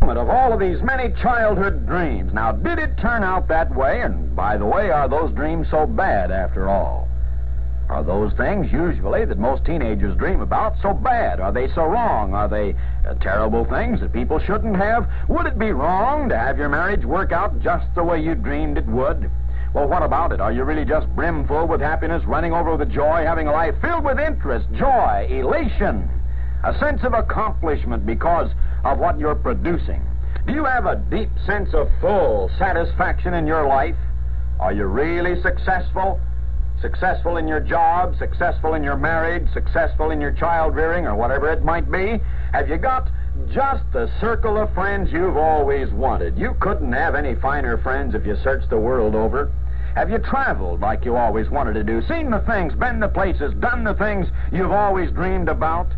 of all of these many childhood dreams. Now, did it turn out that way? And by the way, are those dreams so bad after all? Are those things usually that most teenagers dream about so bad? Are they so wrong? Are they terrible things that people shouldn't have? Would it be wrong to have your marriage work out just the way you dreamed it would? Well, what about it? Are you really just brimful with happiness, running over with joy, having a life filled with interest, joy, elation, a sense of accomplishment because of what you're producing? Do you have a deep sense of full satisfaction in your life? Are you really successful? Successful in your job, successful in your marriage, successful in your child rearing, or whatever it might be? Have you got just the circle of friends you've always wanted? You couldn't have any finer friends if you searched the world over. Have you traveled like you always wanted to do, seen the things, been the places, done the things you've always dreamed about?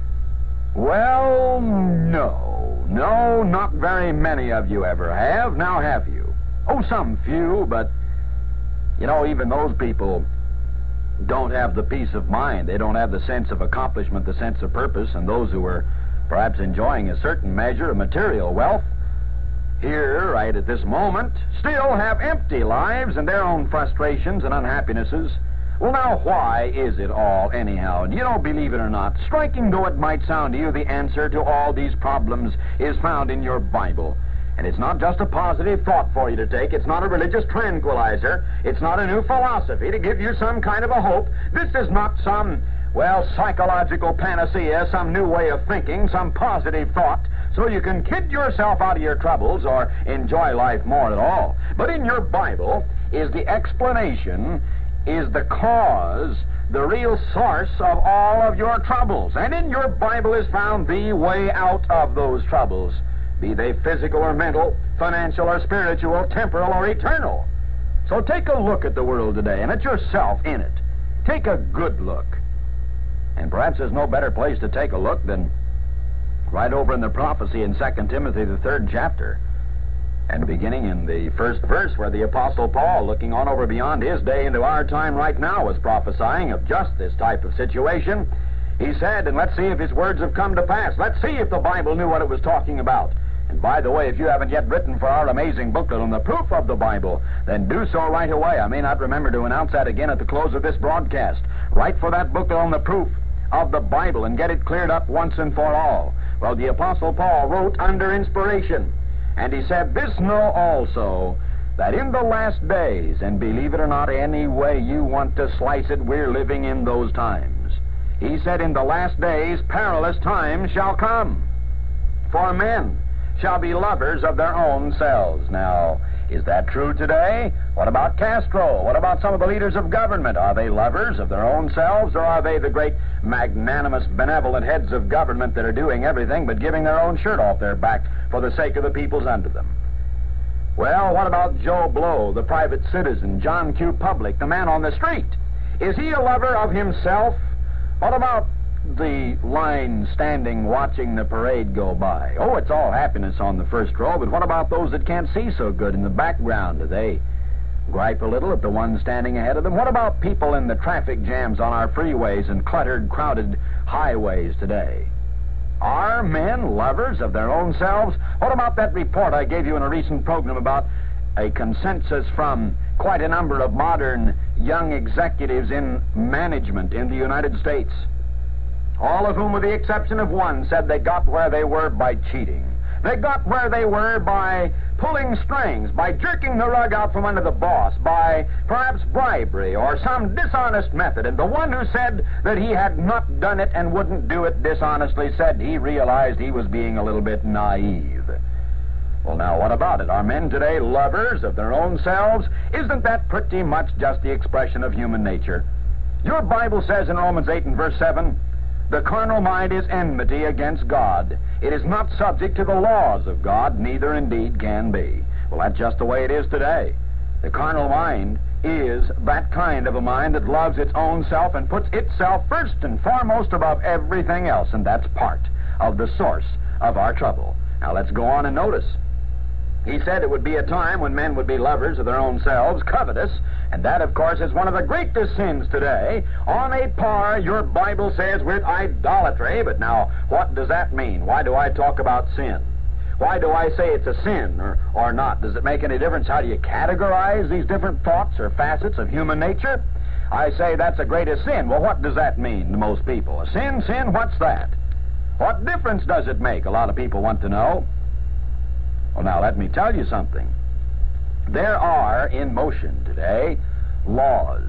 Well, no, not very many of you ever have. Now have you? Oh, some few, but you know, even those people don't have the peace of mind. They don't have the sense of accomplishment, the sense of purpose. And those who are perhaps enjoying a certain measure of material wealth here, right at this moment, still have empty lives and their own frustrations and unhappinesses. Well, now, why is it all, anyhow? You know, believe it or not, striking though it might sound to you, the answer to all these problems is found in your Bible. And it's not just a positive thought for you to take. It's not a religious tranquilizer. It's not a new philosophy to give you some kind of a hope. This is not some, well, psychological panacea, some new way of thinking, some positive thought, so you can kid yourself out of your troubles or enjoy life more at all. But in your Bible is the explanation, is the cause, the real source of all of your troubles. And in your Bible is found the way out of those troubles, be they physical or mental, financial or spiritual, temporal or eternal. So take a look at the world today and at yourself in it. Take a good look. And perhaps there's no better place to take a look than right over in the prophecy in 2 Timothy, the 3rd chapter, and beginning in the first verse, where the Apostle Paul, looking on over beyond his day into our time right now, was prophesying of just this type of situation. He said, and let's see if his words have come to pass. Let's see if the Bible knew what it was talking about. And by the way, if you haven't yet written for our amazing booklet on the proof of the Bible, then do so right away. I may not remember to announce that again at the close of this broadcast. Write for that booklet on the proof of the Bible and get it cleared up once and for all. Well, the Apostle Paul wrote under inspiration, and he said, "This know also, that in the last days," and believe it or not, any way you want to slice it, we're living in those times. He said, "In the last days, perilous times shall come. For men shall be lovers of their own selves." Now, is that true today? What about Castro? What about some of the leaders of government? Are they lovers of their own selves, or are they the great magnanimous, benevolent heads of government that are doing everything but giving their own shirt off their back for the sake of the peoples under them? Well, what about Joe Blow, the private citizen, John Q. Public, the man on the street? Is he a lover of himself? What about the line standing watching the parade go by? Oh, it's all happiness on the first row, but what about those that can't see so good in the background? Do they gripe a little at the ones standing ahead of them? What about people in the traffic jams on our freeways and cluttered, crowded highways today? Are men lovers of their own selves? What about that report I gave you in a recent program about a consensus from quite a number of modern young executives in management in the United States? All of whom, with the exception of one, said they got where they were by cheating. They got where they were by pulling strings, by jerking the rug out from under the boss, by perhaps bribery or some dishonest method. And the one who said that he had not done it and wouldn't do it dishonestly said he realized he was being a little bit naive. Well, now, what about it? Are men today lovers of their own selves? Isn't that pretty much just the expression of human nature? Your Bible says in Romans 8 and verse 7, "The carnal mind is enmity against God. It is not subject to the laws of God, neither indeed can be." Well, that's just the way it is today. The carnal mind is that kind of a mind that loves its own self and puts itself first and foremost above everything else, and that's part of the source of our trouble. Now, let's go on and notice. He said it would be a time when men would be lovers of their own selves, covetous, and that, of course, is one of the greatest sins today, on a par, your Bible says, with idolatry. But now, what does that mean? Why do I talk about sin? Why do I say it's a sin or not? Does it make any difference? How do you categorize these different thoughts or facets of human nature? I say that's the greatest sin. Well, what does that mean to most people? A sin? What's that? What difference does it make? A lot of people want to know. Well, now, let me tell you something. There are in motion today laws.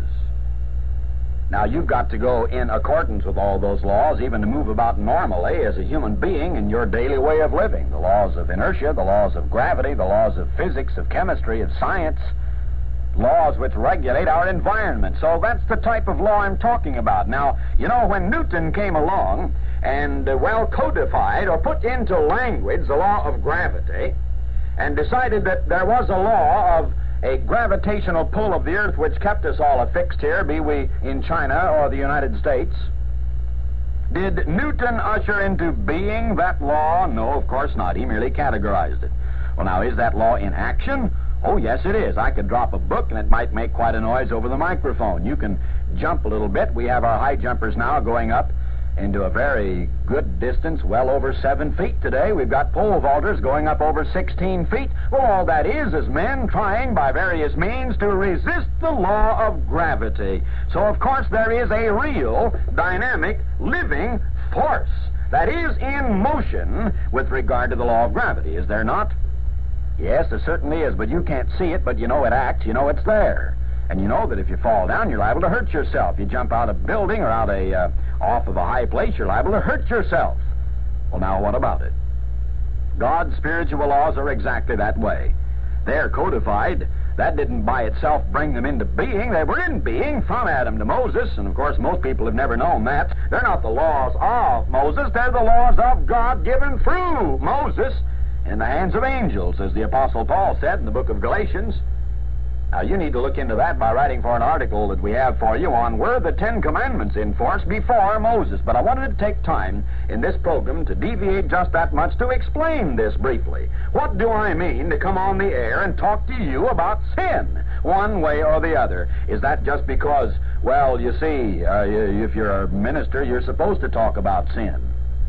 Now, you've got to go in accordance with all those laws, even to move about normally as a human being in your daily way of living. The laws of inertia, the laws of gravity, the laws of physics, of chemistry, of science, laws which regulate our environment. So that's the type of law I'm talking about. Now, you know, when Newton came along and codified or put into language the law of gravity and decided that there was a law of a gravitational pull of the earth which kept us all affixed here, be we in China or the United States. Did Newton usher into being that law? No, of course not. He merely categorized it. Well, now, is that law in action? Oh, yes, it is. I could drop a book and it might make quite a noise over the microphone. You can jump a little bit. We have our high jumpers now going up into a very good distance, well over 7 feet today. We've got pole vaulters going up over 16 feet. Well, all that is men trying by various means to resist the law of gravity. So, of course, there is a real, dynamic, living force that is in motion with regard to the law of gravity, is there not? Yes, there certainly is, but you can't see it, but you know it acts, you know it's there. And you know that if you fall down, you're liable to hurt yourself. You jump out of a building or off of a high place, you're liable to hurt yourself. Well, now, what about it? God's spiritual laws are exactly that way. They're codified. That didn't by itself bring them into being. They were in being from Adam to Moses, and of course most people have never known that. They're not the laws of Moses. They're the laws of God given through Moses in the hands of angels, as the Apostle Paul said in the book of Galatians. Now, you need to look into that by writing for an article that we have for you on were the Ten Commandments in force before Moses. But I wanted to take time in this program to deviate just that much to explain this briefly. What do I mean to come on the air and talk to you about sin, one way or the other? Is that just because, well, you see, if you're a minister, you're supposed to talk about sin?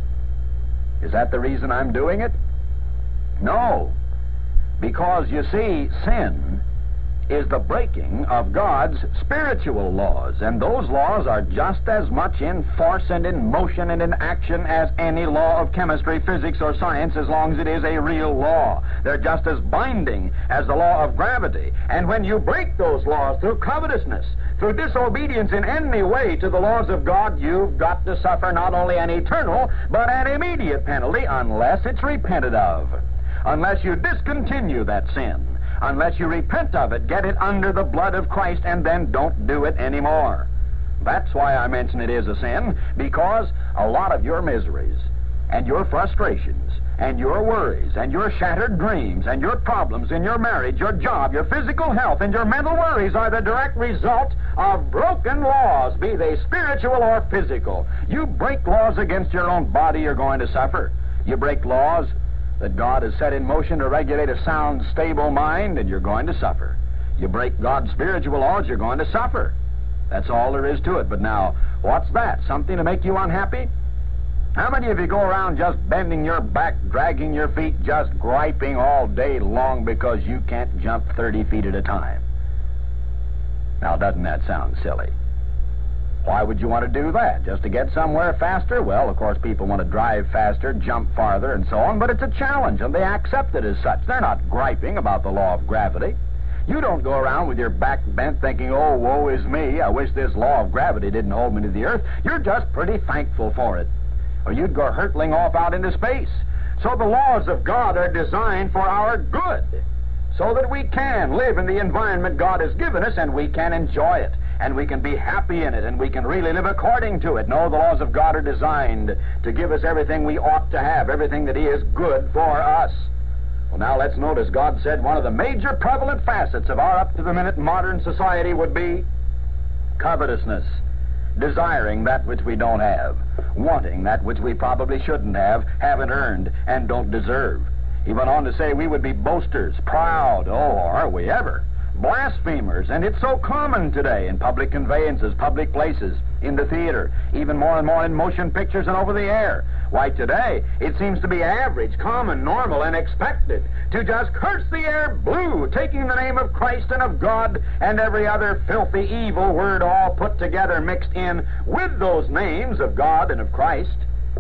Is that the reason I'm doing it? No. Because, you see, sin is the breaking of God's spiritual laws, and those laws are just as much in force and in motion and in action as any law of chemistry, physics, or science, as long as it is a real law. They're just as binding as the law of gravity. And when you break those laws through covetousness, through disobedience in any way to the laws of God, you've got to suffer not only an eternal, but an immediate penalty unless it's repented of. Unless you discontinue that sin. Unless you repent of it, get it under the blood of Christ, and then don't do it anymore. That's why I mention it is a sin, because a lot of your miseries and your frustrations and your worries and your shattered dreams and your problems in your marriage, your job, your physical health, and your mental worries are the direct result of broken laws, be they spiritual or physical. You break laws against your own body, you're going to suffer. You break laws that God has set in motion to regulate a sound, stable mind, and you're going to suffer. You break God's spiritual laws, you're going to suffer. That's all there is to it. But now, what's that? Something to make you unhappy? How many of you go around just bending your back, dragging your feet, just griping all day long because you can't jump 30 feet at a time? Now, doesn't that sound silly? Why would you want to do that? Just to get somewhere faster? Well, of course, people want to drive faster, jump farther, and so on, but it's a challenge, and they accept it as such. They're not griping about the law of gravity. You don't go around with your back bent thinking, oh, woe is me, I wish this law of gravity didn't hold me to the earth. You're just pretty thankful for it, or you'd go hurtling off out into space. So the laws of God are designed for our good, so that we can live in the environment God has given us, and we can enjoy it. And we can be happy in it, and we can really live according to it. No, the laws of God are designed to give us everything we ought to have, everything that is good for us. Well, now let's notice God said one of the major prevalent facets of our up-to-the-minute modern society would be covetousness, desiring that which we don't have, wanting that which we probably shouldn't have, haven't earned, and don't deserve. He went on to say we would be boasters, proud, oh, are we ever? Blasphemers, and it's so common today in public conveyances, public places, in the theater, even more and more in motion pictures and over the air. Why, today, it seems to be average, common, normal, and expected to just curse the air blue, taking the name of Christ and of God and every other filthy, evil word all put together, mixed in with those names of God and of Christ.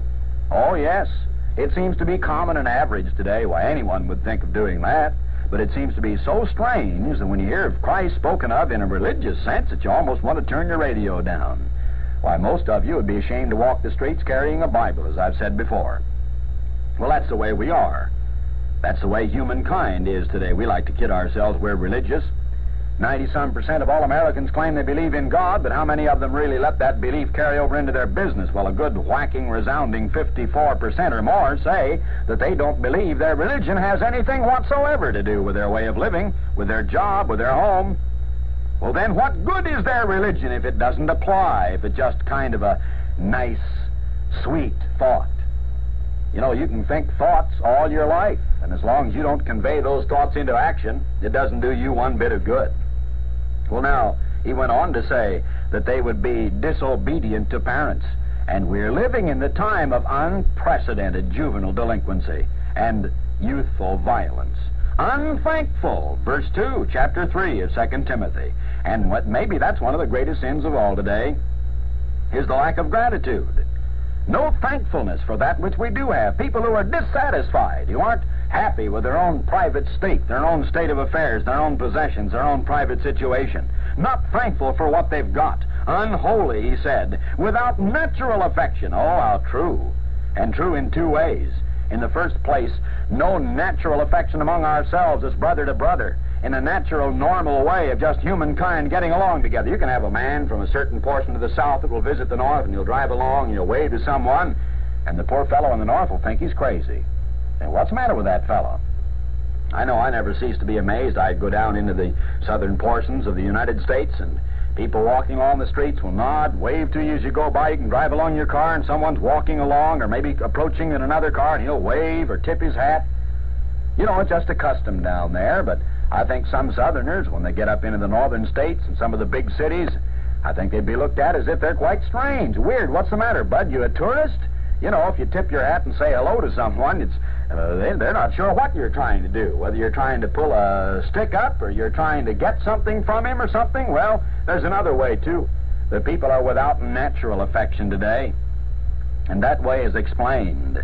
Oh, yes, it seems to be common and average today. Why, anyone would think of doing that. But it seems to be so strange that when you hear of Christ spoken of in a religious sense that you almost want to turn your radio down. Why, most of you would be ashamed to walk the streets carrying a Bible, as I've said before. Well, that's the way we are. That's the way humankind is today. We like to kid ourselves we're religious. 90-some% of all Americans claim they believe in God, but how many of them really let that belief carry over into their business? Well, a good whacking, resounding 54% or more say that they don't believe their religion has anything whatsoever to do with their way of living, with their job, with their home. Well, then what good is their religion if it doesn't apply, if it's just kind of a nice, sweet thought? You know, you can think thoughts all your life, and as long as you don't convey those thoughts into action, it doesn't do you one bit of good. Well, now, he went on to say that they would be disobedient to parents. And we're living in the time of unprecedented juvenile delinquency and youthful violence. Unthankful, verse 2, chapter 3 of 2 Timothy. And maybe that's one of the greatest sins of all today, is the lack of gratitude. No thankfulness for that which we do have. People who are dissatisfied, who aren't happy with their own private state, their own state of affairs, their own possessions, their own private situation. Not thankful for what they've got. Unholy, he said, without natural affection. Oh, how true. And true in two ways. In the first place, no natural affection among ourselves as brother to brother, in a natural, normal way of just humankind getting along together. You can have a man from a certain portion of the South that will visit the North, and he'll drive along, and he'll wave to someone, and the poor fellow in the North will think he's crazy. And what's the matter with that fellow? I know I never cease to be amazed. I'd go down into the southern portions of the United States, and people walking along the streets will nod, wave to you as you go by. You can drive along your car, and someone's walking along, or maybe approaching in another car, and he'll wave or tip his hat. You know, it's just a custom down there, but I think some Southerners, when they get up into the northern states and some of the big cities, I think they'd be looked at as if they're quite strange. Weird. What's the matter, bud? You a tourist? You know, if you tip your hat and say hello to someone, they're not sure what you're trying to do. Whether you're trying to pull a stick up or you're trying to get something from him or something, well, there's another way, too. The people are without natural affection today. And that way is explained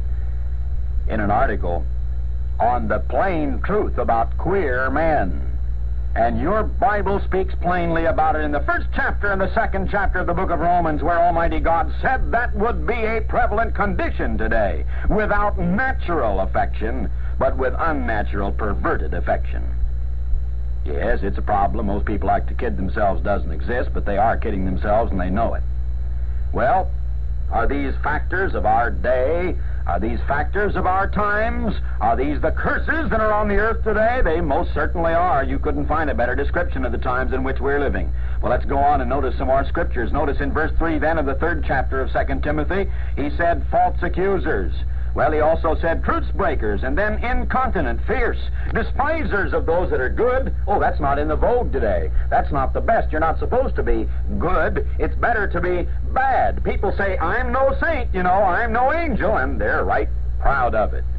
in an article on the plain truth about queer men. And your Bible speaks plainly about it in the first chapter and the second chapter of the book of Romans, where Almighty God said that would be a prevalent condition today, without natural affection, but with unnatural, perverted affection. Yes, it's a problem. Most people like to kid themselves doesn't exist, but they are kidding themselves and they know it. Well, are these factors of our day? Are these factors of our times? Are these the curses that are on the earth today? They most certainly are. You couldn't find a better description of the times in which we're living. Well, let's go on and notice some more scriptures. Notice in verse 3 then of the 3rd chapter of 2 Timothy, he said false accusers. Well, he also said truce breakers, and then incontinent, fierce, despisers of those that are good. Oh, that's not in the vogue today. That's not the best. You're not supposed to be good. It's better to be bad. People say, I'm no saint, you know, I'm no angel, and they're right proud of it.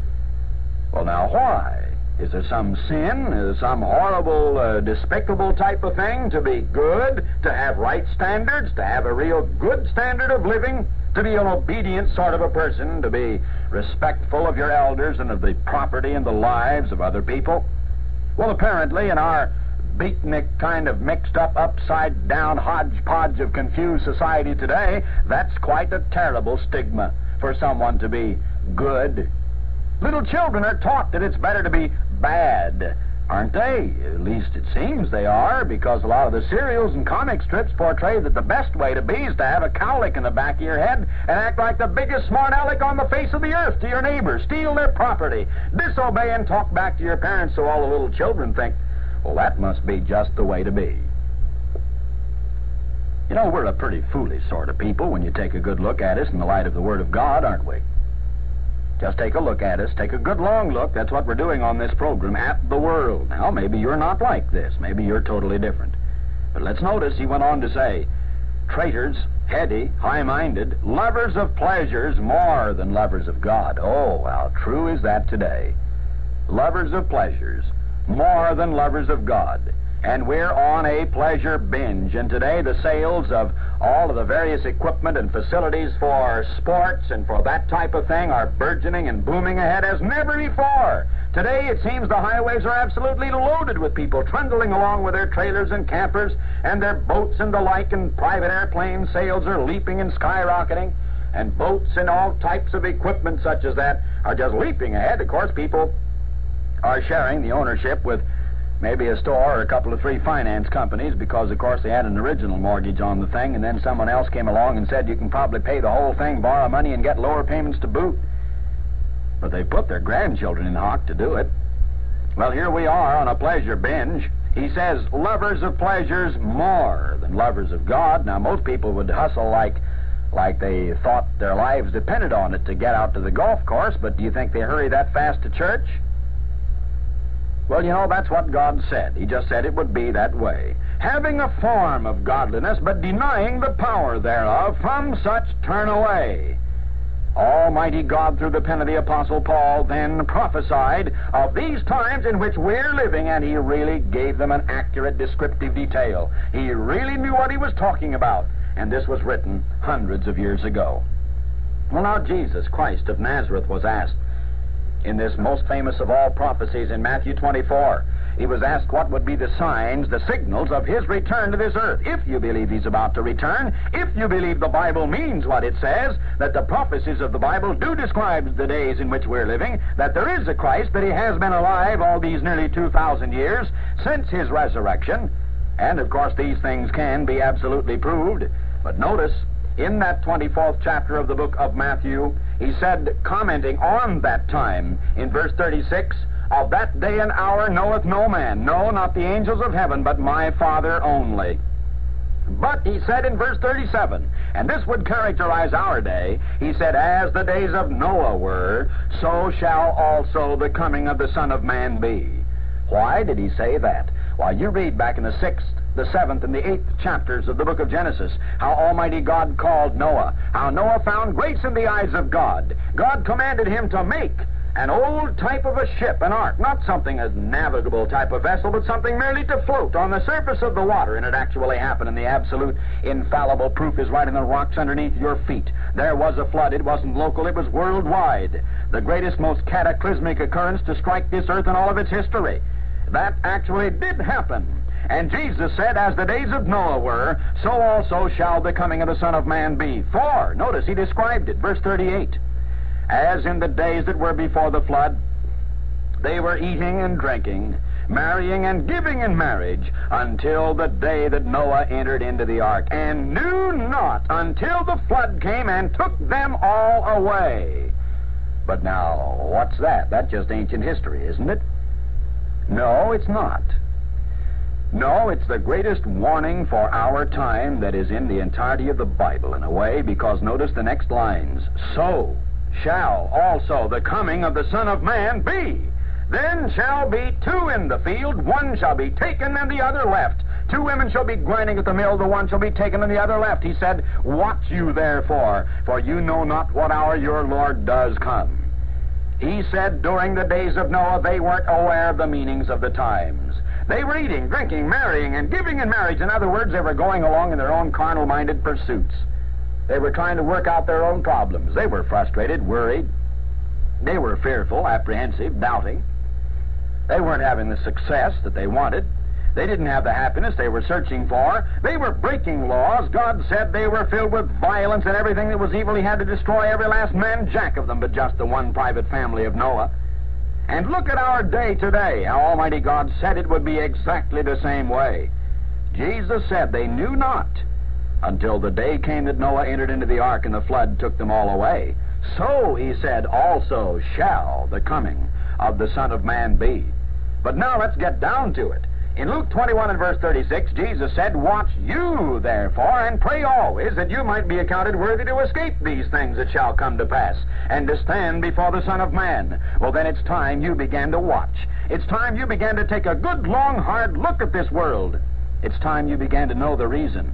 Well, now, why? Is there some sin? Is there some horrible, despicable type of thing to be good, to have right standards, to have a real good standard of living, to be an obedient sort of a person, to be respectful of your elders and of the property and the lives of other people? Well, apparently in our beatnik kind of mixed up, upside down hodgepodge of confused society today, that's quite a terrible stigma for someone to be good. Little children are taught that it's better to be bad, aren't they? At least it seems they are, because a lot of the serials and comic strips portray that the best way to be is to have a cowlick in the back of your head and act like the biggest smart aleck on the face of the earth to your neighbors, steal their property, disobey and talk back to your parents, so all the little children think, well, that must be just the way to be. You know, we're a pretty foolish sort of people when you take a good look at us in the light of the Word of God, aren't we? Just take a look at us. Take a good long look. That's what we're doing on this program, at the world. Now, maybe you're not like this. Maybe you're totally different. But let's notice, he went on to say, traitors, heady, high-minded, lovers of pleasures more than lovers of God. Oh, how true is that today. Lovers of pleasures more than lovers of God. And we're on a pleasure binge. And today the sales of all of the various equipment and facilities for sports and for that type of thing are burgeoning and booming ahead as never before. Today it seems the highways are absolutely loaded with people trundling along with their trailers and campers and their boats and the like, and private airplane sales are leaping and skyrocketing, and boats and all types of equipment such as that are just leaping ahead. Of course, people are sharing the ownership with maybe a store or a couple of three finance companies because, of course, they had an original mortgage on the thing, and then someone else came along and said you can probably pay the whole thing, borrow money, and get lower payments to boot. But they put their grandchildren in hock to do it. Well, here we are on a pleasure binge. He says, lovers of pleasures more than lovers of God. Now, most people would hustle like they thought their lives depended on it to get out to the golf course, but do you think they hurry that fast to church? Well, you know, that's what God said. He just said it would be that way. Having a form of godliness, but denying the power thereof, from such turn away. Almighty God, through the pen of the Apostle Paul, then prophesied of these times in which we're living, and he really gave them an accurate descriptive detail. He really knew what he was talking about, and this was written hundreds of years ago. Well, now, Jesus Christ of Nazareth was asked, in this most famous of all prophecies in Matthew 24, he was asked what would be the signs, the signals of his return to this earth. If you believe he's about to return, if you believe the Bible means what it says, that the prophecies of the Bible do describe the days in which we're living, that there is a Christ, that he has been alive all these nearly 2,000 years since his resurrection, and of course these things can be absolutely proved. But notice, in that 24th chapter of the book of Matthew, he said, commenting on that time, in verse 36, of that day and hour knoweth no man, no, not the angels of heaven, but my Father only. But he said in verse 37, and this would characterize our day, he said, as the days of Noah were, so shall also the coming of the Son of Man be. Why did he say that? Why, you read back in the 6th, the 7th, and the 8th chapters of the book of Genesis, how Almighty God called Noah, how Noah found grace in the eyes of God. God commanded him to make an old type of a ship, an ark, not something a navigable type of vessel, but something merely to float on the surface of the water. And it actually happened, and the absolute infallible proof is right in the rocks underneath your feet. There was a flood. It wasn't local, it was worldwide. The greatest, most cataclysmic occurrence to strike this earth in all of its history. That actually did happen. And Jesus said, as the days of Noah were, so also shall the coming of the Son of Man be. For, notice, he described it, verse 38, as in the days that were before the flood, they were eating and drinking, marrying and giving in marriage, until the day that Noah entered into the ark, and knew not until the flood came and took them all away. But now, what's that? That's just ancient history, isn't it? No, it's not. No, it's the greatest warning for our time that is in the entirety of the Bible, in a way, because notice the next lines. So shall also the coming of the Son of Man be. Then shall be two in the field, one shall be taken and the other left. Two women shall be grinding at the mill, the one shall be taken and the other left. He said, watch you therefore, for you know not what hour your Lord does come. He said during the days of Noah they weren't aware of the meanings of the times. They were eating, drinking, marrying, and giving in marriage. In other words, they were going along in their own carnal-minded pursuits. They were trying to work out their own problems. They were frustrated, worried. They were fearful, apprehensive, doubting. They weren't having the success that they wanted. They didn't have the happiness they were searching for. They were breaking laws. God said they were filled with violence, and everything that was evil he had to destroy every last man jack of them, but just the one private family of Noah. And look at our day today, how Almighty God said it would be exactly the same way. Jesus said they knew not until the day came that Noah entered into the ark and the flood took them all away. So, he said, also shall the coming of the Son of Man be. But now let's get down to it. In Luke 21 and verse 36, Jesus said, watch you, therefore, and pray always that you might be accounted worthy to escape these things that shall come to pass, and to stand before the Son of Man. Well, then it's time you began to watch. It's time you began to take a good, long, hard look at this world. It's time you began to know the reason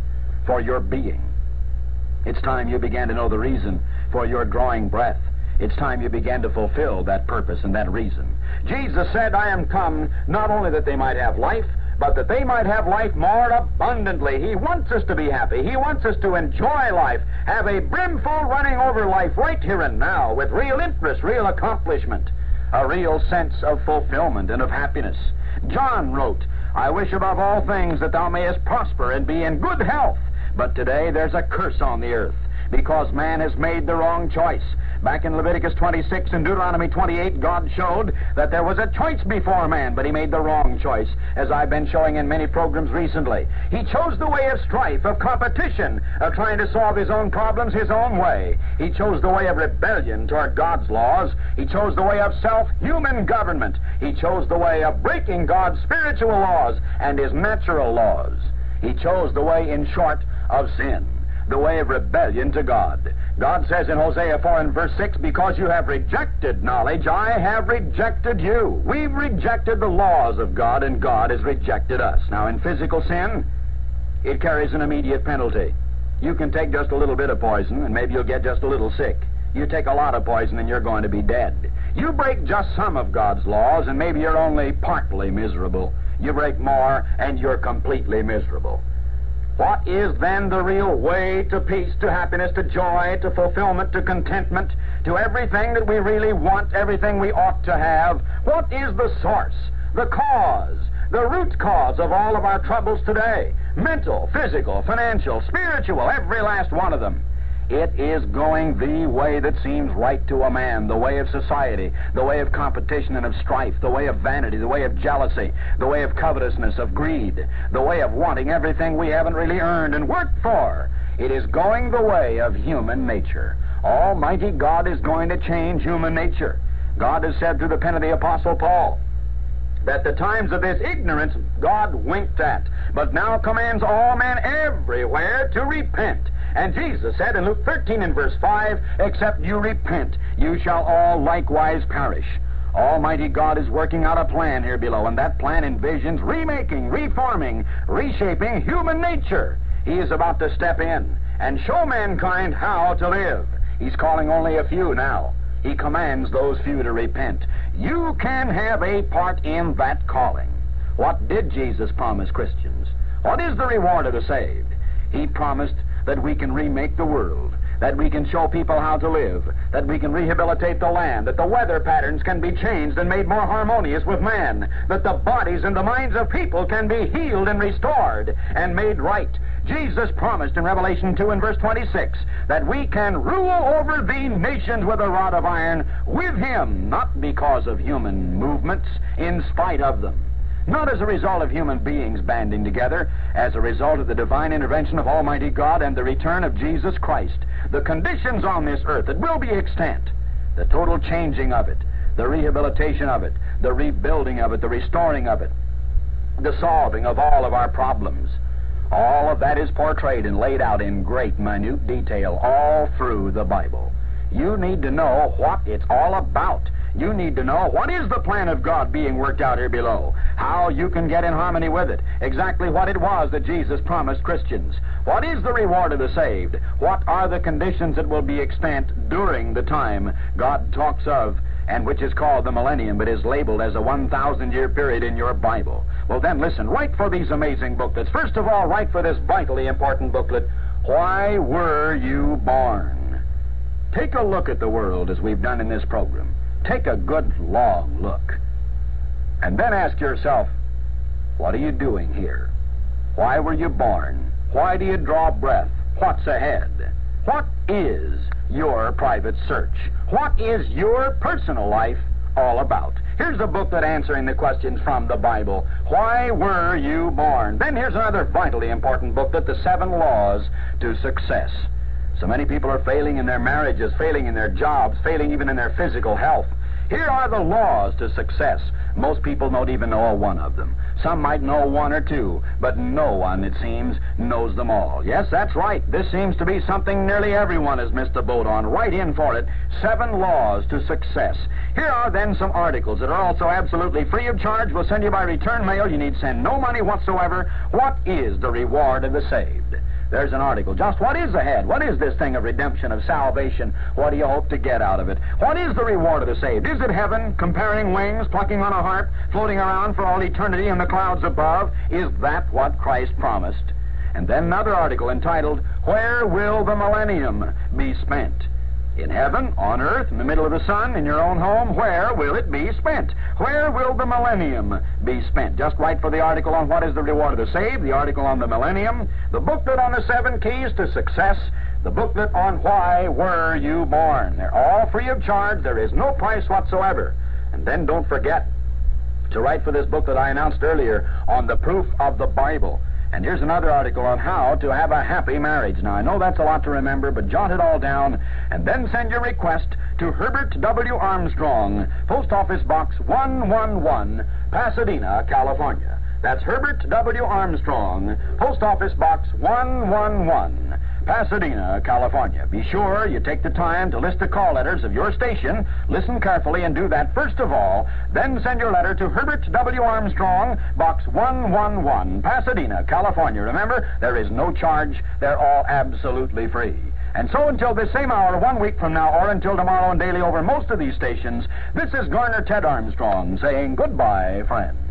for your being. It's time you began to know the reason for your drawing breath. It's time you began to fulfill that purpose and that reason. Jesus said, I am come not only that they might have life, but that they might have life more abundantly. He wants us to be happy. He wants us to enjoy life, have a brimful running over life right here and now with real interest, real accomplishment, a real sense of fulfillment and of happiness. John wrote, I wish above all things that thou mayest prosper and be in good health. But today there's a curse on the earth because man has made the wrong choice. Back in Leviticus 26 and Deuteronomy 28, God showed that there was a choice before man, but he made the wrong choice, as I've been showing in many programs recently. He chose the way of strife, of competition, of trying to solve his own problems his own way. He chose the way of rebellion toward God's laws. He chose the way of self-human government. He chose the way of breaking God's spiritual laws and his natural laws. He chose the way, in short, of sin, the way of rebellion to God. God says in Hosea 4 and verse 6, because you have rejected knowledge, I have rejected you. We've rejected the laws of God, and God has rejected us. Now, in physical sin, it carries an immediate penalty. You can take just a little bit of poison, and maybe you'll get just a little sick. You take a lot of poison, and you're going to be dead. You break just some of God's laws, and maybe you're only partly miserable. You break more, and you're completely miserable. What is then the real way to peace, to happiness, to joy, to fulfillment, to contentment, to everything that we really want, everything we ought to have? What is the source, the cause, the root cause of all of our troubles today? Mental, physical, financial, spiritual, every last one of them. It is going the way that seems right to a man, the way of society, the way of competition and of strife, the way of vanity, the way of jealousy, the way of covetousness, of greed, the way of wanting everything we haven't really earned and worked for. It is going the way of human nature. Almighty God is going to change human nature. God has said through the pen of the Apostle Paul that the times of this ignorance God winked at, but now commands all men everywhere to repent. And Jesus said in Luke 13 and verse 5, except you repent, you shall all likewise perish. Almighty God is working out a plan here below, and that plan envisions remaking, reforming, reshaping human nature. He is about to step in and show mankind how to live. He's calling only a few now. He commands those few to repent. You can have a part in that calling. What did Jesus promise Christians? What is the reward of the saved? He promised that we can remake the world, that we can show people how to live, that we can rehabilitate the land, that the weather patterns can be changed and made more harmonious with man, that the bodies and the minds of people can be healed and restored and made right. Jesus promised in Revelation 2 and verse 26 that we can rule over the nations with a rod of iron with him, not because of human movements, in spite of them. Not as a result of human beings banding together, as a result of the divine intervention of Almighty God and the return of Jesus Christ. The conditions on this earth that will be extant, the total changing of it, the rehabilitation of it, the rebuilding of it, the restoring of it, the solving of all of our problems. All of that is portrayed and laid out in great, minute detail all through the Bible. You need to know what it's all about. You need to know what is the plan of God being worked out here below, how you can get in harmony with it, exactly what it was that Jesus promised Christians. What is the reward of the saved? What are the conditions that will be extant during the time God talks of, and which is called the millennium, but is labeled as a 1,000-year period in your Bible? Well, then listen, write for these amazing booklets. First of all, write for this vitally important booklet, Why Were You Born? Take a look at the world as we've done in this program. Take a good, long look. And then ask yourself, what are you doing here? Why were you born? Why do you draw breath? What's ahead? What is your private search? What is your personal life all about? Here's a booklet answering the questions from the Bible. Why were you born? Then here's another vitally important booklet, The 7 Laws to Success. So many people are failing in their marriages, failing in their jobs, failing even in their physical health. Here are the laws to success. Most people don't even know one of them. Some might know 1 or 2, but no one, it seems, knows them all. Yes, that's right. This seems to be something nearly everyone has missed the boat on. Right in for it. 7 laws to success. Here are then some articles that are also absolutely free of charge. We'll send you by return mail. You need send no money whatsoever. What is the reward of the saved? There's an article. Just what is ahead? What is this thing of redemption, of salvation? What do you hope to get out of it? What is the reward of the saved? Is it heaven, comparing wings, plucking on a harp, floating around for all eternity in the clouds above? Is that what Christ promised? And then another article entitled, Where Will the Millennium Be Spent? In heaven, on earth, in the middle of the sun, in your own home, where will it be spent? Where will the millennium be spent? Just write for the article on what is the reward of the saved, the article on the millennium, the booklet on the 7 keys to success, the booklet on why were you born. They're all free of charge. There is no price whatsoever. And then don't forget to write for this book that I announced earlier on the proof of the Bible. And here's another article on how to have a happy marriage. Now, I know that's a lot to remember, but jot it all down, and then send your request to Herbert W. Armstrong, Post Office Box 111, Pasadena, California. That's Herbert W. Armstrong, Post Office Box 111, Pasadena, California. Be sure you take the time to list the call letters of your station. Listen carefully and do that first of all. Then send your letter to Herbert W. Armstrong, Box 111, Pasadena, California. Remember, there is no charge. They're all absolutely free. And so until this same hour 1 week from now, or until tomorrow and daily over most of these stations, this is Garner Ted Armstrong saying goodbye, friends.